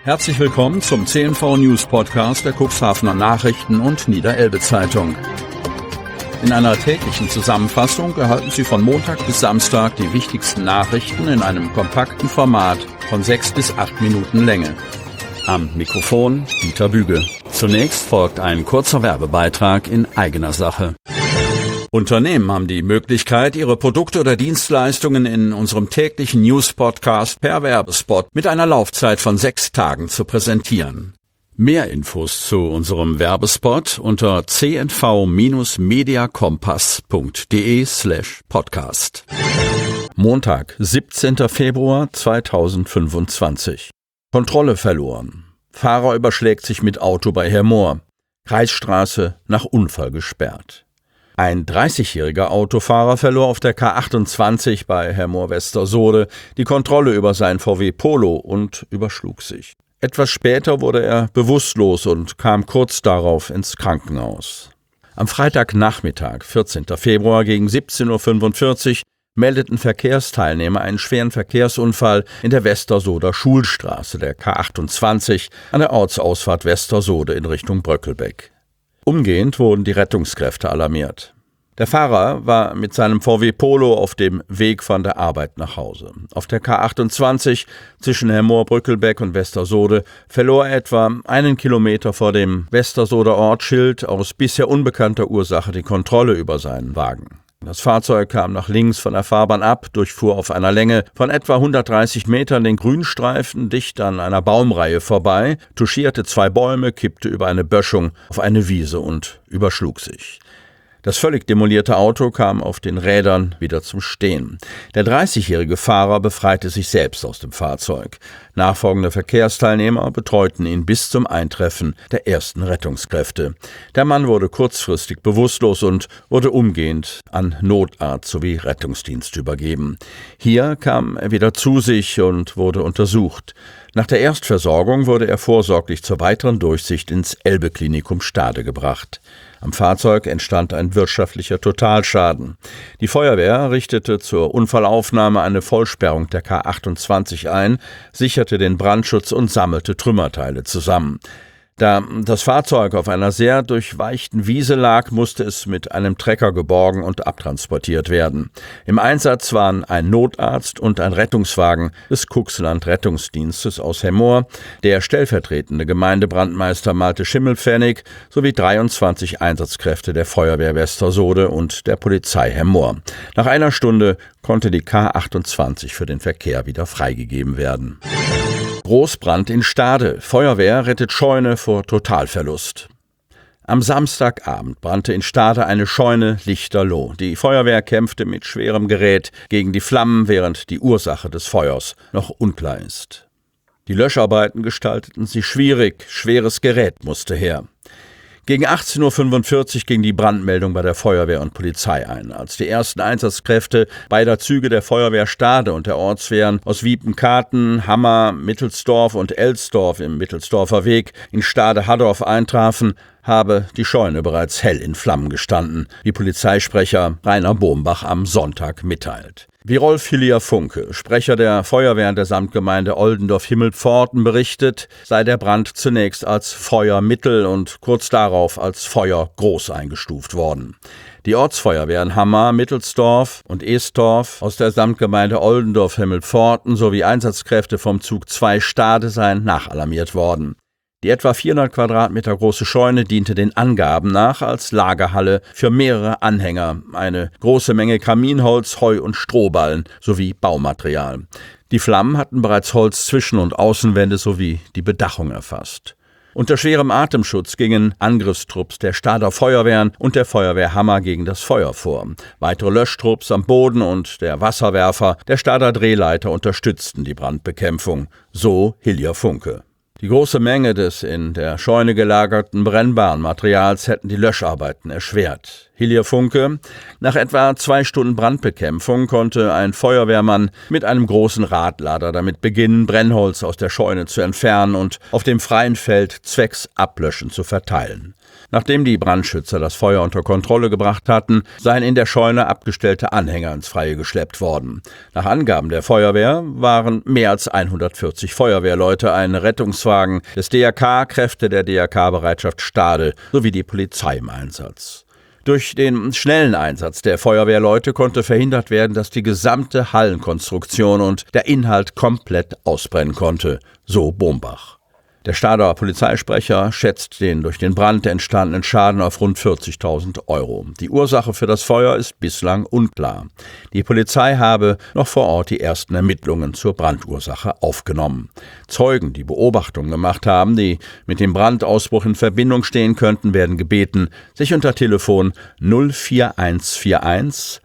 Herzlich willkommen zum CNV News Podcast der Cuxhavener Nachrichten und Niederelbe Zeitung. In einer täglichen Zusammenfassung erhalten Sie von Montag bis Samstag die wichtigsten Nachrichten in einem kompakten Format von 6 bis 8 Minuten Länge. Am Mikrofon Dieter Büge. Zunächst folgt ein kurzer Werbebeitrag in eigener Sache. Unternehmen haben die Möglichkeit, ihre Produkte oder Dienstleistungen in unserem täglichen News-Podcast per Werbespot mit einer Laufzeit von 6 Tagen zu präsentieren. Mehr Infos zu unserem Werbespot unter cnv-mediakompass.de/podcast. Montag, 17. Februar 2025. Kontrolle verloren. Fahrer überschlägt sich mit Auto bei Hermoor. Kreisstraße nach Unfall gesperrt. Ein 30-jähriger Autofahrer verlor auf der K28 bei Hermoor-Westersoode die Kontrolle über sein VW Polo und überschlug sich. Etwas später wurde er bewusstlos und kam kurz darauf ins Krankenhaus. Am Freitagnachmittag, 14. Februar gegen 17:45 Uhr, meldeten Verkehrsteilnehmer einen schweren Verkehrsunfall in der Westersoder Schulstraße der K28 an der Ortsausfahrt Westersoode in Richtung Bröckelbeck. Umgehend wurden die Rettungskräfte alarmiert. Der Fahrer war mit seinem VW Polo auf dem Weg von der Arbeit nach Hause. Auf der K28 zwischen Hermoor, Bröckelbeck und Westersoode verlor er etwa 1 Kilometer vor dem Westersoder Ortsschild aus bisher unbekannter Ursache die Kontrolle über seinen Wagen. Das Fahrzeug kam nach links von der Fahrbahn ab, durchfuhr auf einer Länge von etwa 130 Metern den Grünstreifen dicht an einer Baumreihe vorbei, touchierte 2 Bäume, kippte über eine Böschung auf eine Wiese und überschlug sich. Das völlig demolierte Auto kam auf den Rädern wieder zum Stehen. Der 30-jährige Fahrer befreite sich selbst aus dem Fahrzeug. Nachfolgende Verkehrsteilnehmer betreuten ihn bis zum Eintreffen der ersten Rettungskräfte. Der Mann wurde kurzfristig bewusstlos und wurde umgehend an Notarzt sowie Rettungsdienst übergeben. Hier kam er wieder zu sich und wurde untersucht. Nach der Erstversorgung wurde er vorsorglich zur weiteren Durchsicht ins Elbe-Klinikum Stade gebracht. Am Fahrzeug entstand ein wirtschaftlicher Totalschaden. Die Feuerwehr richtete zur Unfallaufnahme eine Vollsperrung der K28 ein, sicherte den Brandschutz und sammelte Trümmerteile zusammen. Da das Fahrzeug auf einer sehr durchweichten Wiese lag, musste es mit einem Trecker geborgen und abtransportiert werden. Im Einsatz waren ein Notarzt und ein Rettungswagen des Cuxland-Rettungsdienstes aus Hermoor, der stellvertretende Gemeindebrandmeister Malte Schimmelpfennig sowie 23 Einsatzkräfte der Feuerwehr Westersoode und der Polizei Hermoor. Nach einer Stunde konnte die K28 für den Verkehr wieder freigegeben werden. Großbrand in Stade. Feuerwehr rettet Scheune vor Totalverlust. Am Samstagabend brannte in Stade eine Scheune lichterloh. Die Feuerwehr kämpfte mit schwerem Gerät gegen die Flammen, während die Ursache des Feuers noch unklar ist. Die Löscharbeiten gestalteten sich schwierig. Schweres Gerät musste her. Gegen 18:45 Uhr ging die Brandmeldung bei der Feuerwehr und Polizei ein. Als die ersten Einsatzkräfte beider Züge der Feuerwehr Stade und der Ortswehren aus Wiepenkarten, Hammer, Mittelsdorf und Elsdorf im Mittelsdorfer Weg in Stade-Haddorf eintrafen, habe die Scheune bereits hell in Flammen gestanden, wie Polizeisprecher Rainer Bombach am Sonntag mitteilt. Wie Rolf Hillier-Funke, Sprecher der Feuerwehr der Samtgemeinde Oldendorf-Himmelpforten, berichtet, sei der Brand zunächst als Feuer mittel und kurz darauf als Feuer groß eingestuft worden. Die Ortsfeuerwehren Hammer, Mittelsdorf und Esdorf aus der Samtgemeinde Oldendorf-Himmelpforten sowie Einsatzkräfte vom Zug 2 Stade seien nachalarmiert worden. Die etwa 400 Quadratmeter große Scheune diente den Angaben nach als Lagerhalle für mehrere Anhänger, eine große Menge Kaminholz, Heu und Strohballen sowie Baumaterial. Die Flammen hatten bereits Holz, Zwischen- und Außenwände sowie die Bedachung erfasst. Unter schwerem Atemschutz gingen Angriffstrupps der Stader Feuerwehren und der Feuerwehr Hammer gegen das Feuer vor. Weitere Löschtrupps am Boden und der Wasserwerfer der Stader Drehleiter unterstützten die Brandbekämpfung, so Hillier-Funke. Die große Menge des in der Scheune gelagerten brennbaren Materials hätten die Löscharbeiten erschwert. Hilja Funke: Nach etwa 2 Stunden Brandbekämpfung konnte ein Feuerwehrmann mit einem großen Radlader damit beginnen, Brennholz aus der Scheune zu entfernen und auf dem freien Feld zwecks Ablöschen zu verteilen. Nachdem die Brandschützer das Feuer unter Kontrolle gebracht hatten, seien in der Scheune abgestellte Anhänger ins Freie geschleppt worden. Nach Angaben der Feuerwehr waren mehr als 140 Feuerwehrleute, ein Rettungswagen des DRK, Kräfte der DRK-Bereitschaft Stade sowie die Polizei im Einsatz. Durch den schnellen Einsatz der Feuerwehrleute konnte verhindert werden, dass die gesamte Hallenkonstruktion und der Inhalt komplett ausbrennen konnte, so Bombach. Der Stader Polizeisprecher schätzt den durch den Brand entstandenen Schaden auf rund 40.000 Euro. Die Ursache für das Feuer ist bislang unklar. Die Polizei habe noch vor Ort die ersten Ermittlungen zur Brandursache aufgenommen. Zeugen, die Beobachtungen gemacht haben, die mit dem Brandausbruch in Verbindung stehen könnten, werden gebeten, sich unter Telefon 04141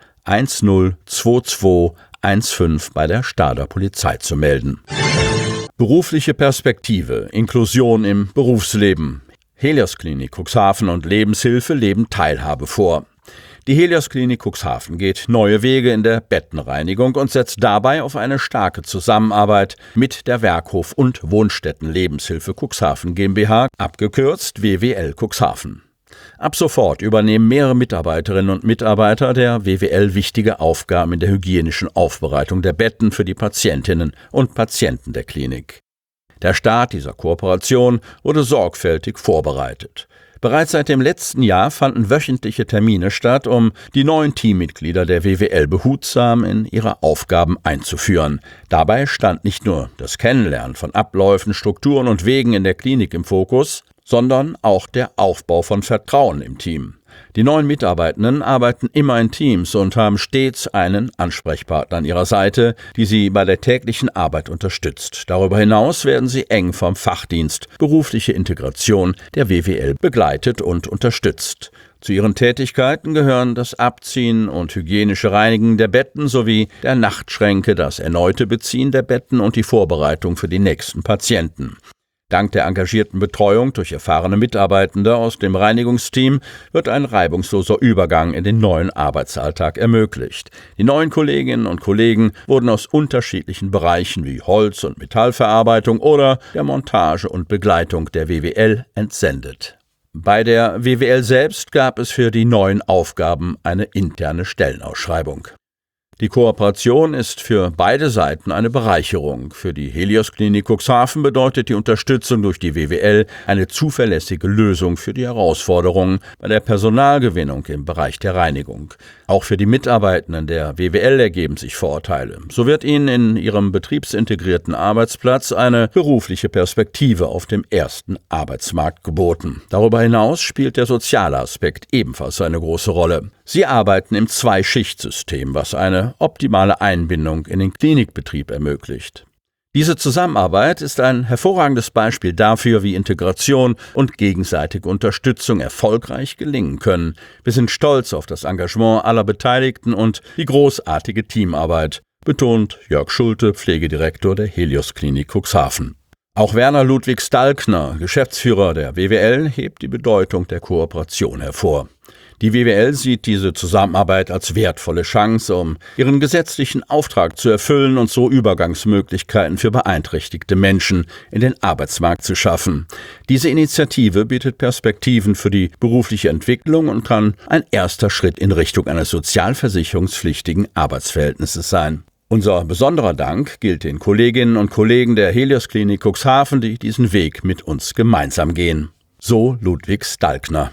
1022 15 bei der Stader Polizei zu melden. Berufliche Perspektive, Inklusion im Berufsleben. Helios Klinik Cuxhaven und Lebenshilfe leben Teilhabe vor. Die Helios Klinik Cuxhaven geht neue Wege in der Bettenreinigung und setzt dabei auf eine starke Zusammenarbeit mit der Werkhof- und Wohnstätten Lebenshilfe Cuxhaven GmbH, abgekürzt WWL Cuxhaven. Ab sofort übernehmen mehrere Mitarbeiterinnen und Mitarbeiter der WWL wichtige Aufgaben in der hygienischen Aufbereitung der Betten für die Patientinnen und Patienten der Klinik. Der Start dieser Kooperation wurde sorgfältig vorbereitet. Bereits seit dem letzten Jahr fanden wöchentliche Termine statt, um die neuen Teammitglieder der WWL behutsam in ihre Aufgaben einzuführen. Dabei stand nicht nur das Kennenlernen von Abläufen, Strukturen und Wegen in der Klinik im Fokus, sondern auch der Aufbau von Vertrauen im Team. Die neuen Mitarbeitenden arbeiten immer in Teams und haben stets einen Ansprechpartner an ihrer Seite, die sie bei der täglichen Arbeit unterstützt. Darüber hinaus werden sie eng vom Fachdienst berufliche Integration der WWL begleitet und unterstützt. Zu ihren Tätigkeiten gehören das Abziehen und hygienische Reinigen der Betten sowie der Nachtschränke, das erneute Beziehen der Betten und die Vorbereitung für die nächsten Patienten. Dank der engagierten Betreuung durch erfahrene Mitarbeitende aus dem Reinigungsteam wird ein reibungsloser Übergang in den neuen Arbeitsalltag ermöglicht. Die neuen Kolleginnen und Kollegen wurden aus unterschiedlichen Bereichen wie Holz- und Metallverarbeitung oder der Montage und Begleitung der WWL entsendet. Bei der WWL selbst gab es für die neuen Aufgaben eine interne Stellenausschreibung. Die Kooperation ist für beide Seiten eine Bereicherung. Für die Helios Klinik Cuxhaven bedeutet die Unterstützung durch die WWL eine zuverlässige Lösung für die Herausforderungen bei der Personalgewinnung im Bereich der Reinigung. Auch für die Mitarbeitenden der WWL ergeben sich Vorteile. So wird ihnen in ihrem betriebsintegrierten Arbeitsplatz eine berufliche Perspektive auf dem ersten Arbeitsmarkt geboten. Darüber hinaus spielt der soziale Aspekt ebenfalls eine große Rolle. Sie arbeiten im Zwei-Schicht-System, was eine optimale Einbindung in den Klinikbetrieb ermöglicht. Diese Zusammenarbeit ist ein hervorragendes Beispiel dafür, wie Integration und gegenseitige Unterstützung erfolgreich gelingen können. Wir sind stolz auf das Engagement aller Beteiligten und die großartige Teamarbeit, betont Jörg Schulte, Pflegedirektor der Helios Klinik Cuxhaven. Auch Werner Ludwig Stalkner, Geschäftsführer der WWL, hebt die Bedeutung der Kooperation hervor. Die WWL sieht diese Zusammenarbeit als wertvolle Chance, um ihren gesetzlichen Auftrag zu erfüllen und so Übergangsmöglichkeiten für beeinträchtigte Menschen in den Arbeitsmarkt zu schaffen. Diese Initiative bietet Perspektiven für die berufliche Entwicklung und kann ein erster Schritt in Richtung eines sozialversicherungspflichtigen Arbeitsverhältnisses sein. Unser besonderer Dank gilt den Kolleginnen und Kollegen der Helios Klinik Cuxhaven, die diesen Weg mit uns gemeinsam gehen. So Ludwig Stalkner.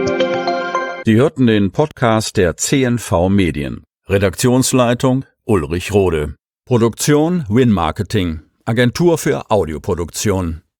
Sie hörten den Podcast der CNV Medien. Redaktionsleitung Ulrich Rode. Produktion Win Marketing. Agentur für Audioproduktion.